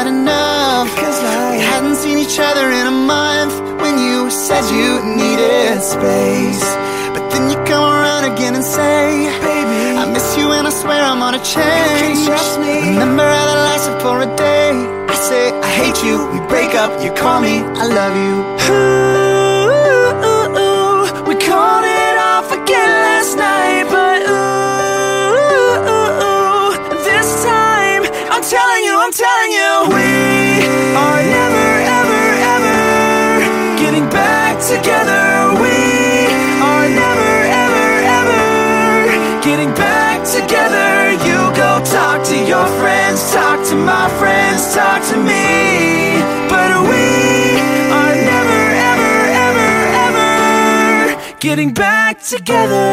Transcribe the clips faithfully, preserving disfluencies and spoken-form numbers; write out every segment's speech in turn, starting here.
had enough, because like, we hadn't seen each other in a month. When you said you needed space, but then you come around again and say, baby, I miss you and I swear I'm gonna change. you can trust me. Remember how that lasted for a day. I say I hate you, we break up, you call me I love you. Ooh, ooh, ooh, we called it off again last night, but ooh, ooh, ooh, this time I'm telling you, I'm telling you, we are never, ever, ever getting back together. We are never, ever, ever getting back together. You go talk to your friends, talk to my friends, talk to me, but we are never, ever, ever, ever getting back together.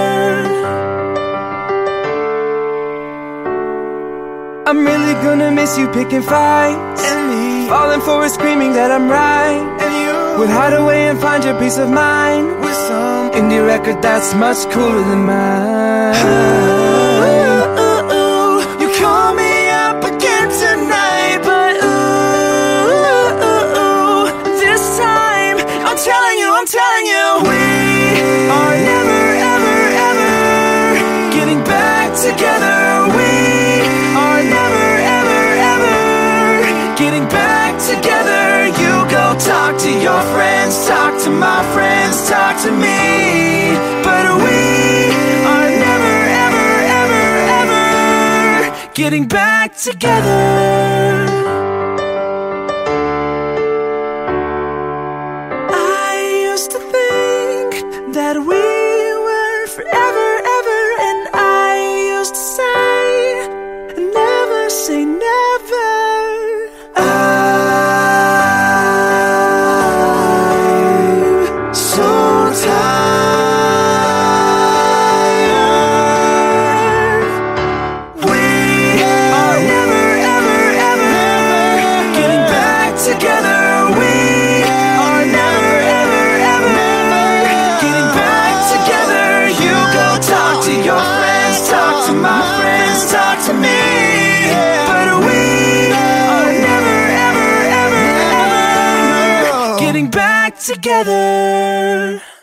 I'm really gonna miss you picking fights, And me, falling for it, screaming that I'm right, and you, would hide away and find your peace of mind with some indie record that's much cooler than mine. ooh, ooh, ooh, you call me up again tonight, but ooh, ooh, ooh, this time I'm telling you, I'm telling you, we are never, ever, ever getting back together. We are never, ever, ever getting back together. You go talk to your friends, talk to my friends, talk to me, but we are never, ever, ever, ever getting back together. I used to think that we were forever, ever, and I used to say, never say never. I'm so tired. We are never, ever, ever getting back together. We are never, ever, ever getting back together. You go talk to your friends, talk to my friends, talk to me, but we are never, ever, ever, ever getting back together.